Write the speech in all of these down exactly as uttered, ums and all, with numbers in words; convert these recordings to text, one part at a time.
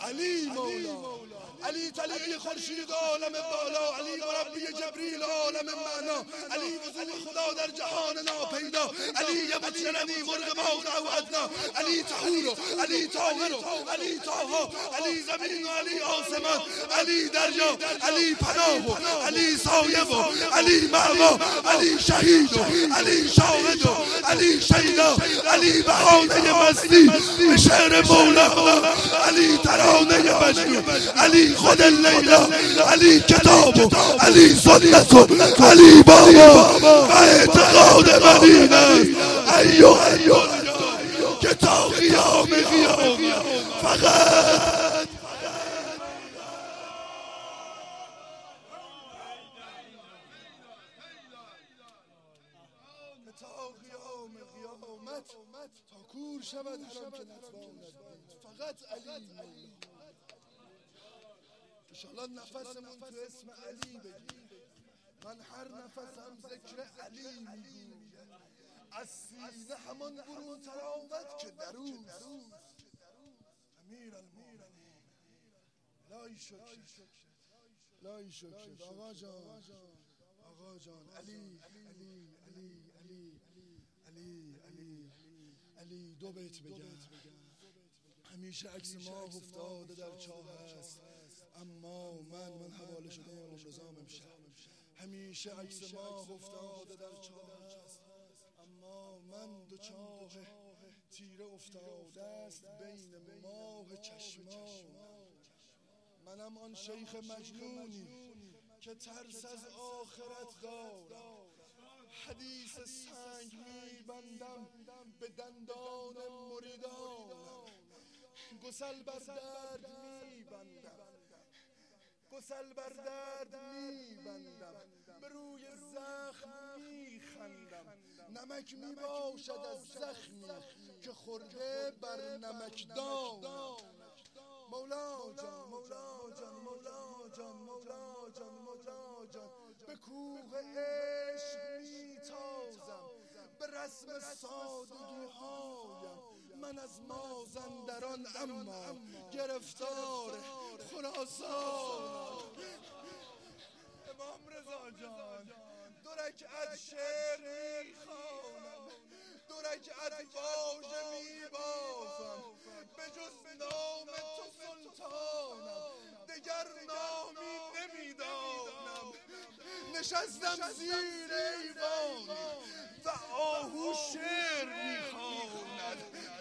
علی مولا، علی طلیعه خورشید عالم بالا، علی مربی جبریل عالم معنا، علی وضوح خدا در جهان ناپیدا، علی مطلبی مرغ باغ او ادنا، علی طهور، علی طاهر، علی طاها، علی زمین و علی آسمان، علی دریا، علی پناه، علی سایه، علی مأوا، علی شهید، علی شاهد، علی شیدا، علی بهانه مستی به شعر مولا، علی ترانه مجنون، علی خود لیلا، علی کتاب، علی سنت، علی بابا و اعتقاد من این است ایوه که تا قیام قیامت فقط تا قیام قیامت تا کور شود حرم که نتواند فقط علی مولا. انشالله نفسمون تو اسم علی بگیر. من هر نفسم ذکر علی میگویم، از سینه همان برون تر آمد که دروست امیر المؤمنین. لای شکر لای شکر آقا جان، آقا جان، علی علی علی علی علی علی علی دو بیت بگم. همیشه عکس ماه افتاده در چاه است، اما من من حواله شده امام رضا امشب. همیشه عکس ماه افتاده در چاه است، اما من دو چاه تیره افتاده است بین ماه چشمان. منم آن شیخ مجنونی که ترس از آخرت دارم، حدیث سنگ میبندم به دندان مریدانم، گسل بر درد میبندم، گسل بر درد میبندم، به روی زخم میخندم، نمک میباشد از زخمی که خورده بر نمکدانم. مولا جان، مولا جان، مولا جان، مولا جان، مولا جان، به کوه عشق میتازم، به رسم سادگی هایم. من از مازندران اما گرفتار خراسانم. امام رضا جان، دو رکعت شعر میخوانم، دو رکعت واژه میبافم، به جز نام تو سلطانم دگر نامی نمیدانم. نشستم زیر ایوانی و آهو شعر میخواند،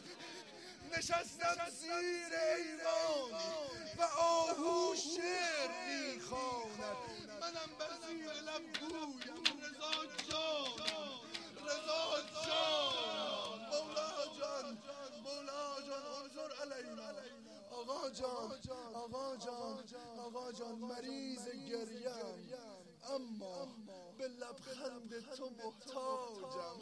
نشستم زیر ایوانی و آهو شعر میخواند. منم بر زیر لب گویم رضا جانم، رضا جانم، مولا جان، مولا جان، انظر علینا. آقا جان، آقا جان، آقا جان، مریض گریم اما به لبخند تو محتاجم.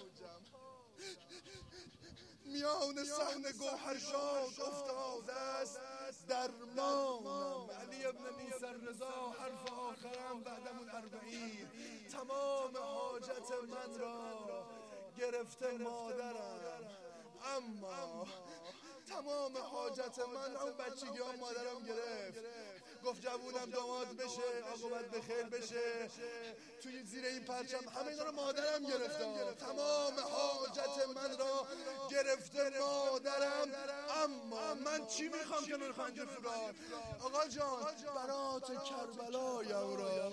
میان صحن گوهرشاد افتاده است درمانم. علی ابن موسی رضا حرف آخرم بعدمون اربعین. تمام حاجت من را گرفته مادرم، اما تمام حاجت من اون بچگی ها مادرم گرفت. گفت جوونم داماد بشه، عاقبت به خیر بشه، توی زیر این پرچم همه اینا رو مادرم گرفته. تمام حاجت من را گرفته مادرم، اما من چی میخوام که نور خنجر فرار؟ آقا جان، برات کربلایم را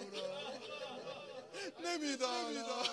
نمیدانم.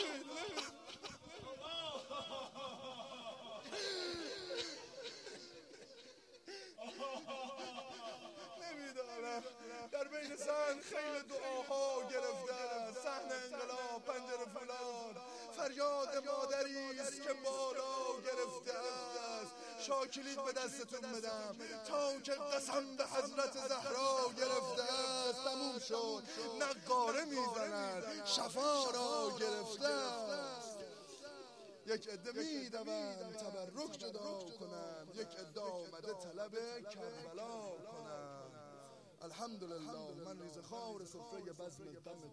نمیدانم. در بین صحن خیلی دعاها گرفته است، صحن انقلاب، پنجره فلان، فریاد مادری است که بالا گرفته است. شاکلید به دستتون بدم تا که قسم به حضرت زهرا گرفته است. تموم شد، نقاره میزند، شفا را گرفته است. یک عده میدوند تبرک جدا کنند، یک عده آمده طلب کربلا کنند. الحمدلله من ریزخوار سفره بزم غم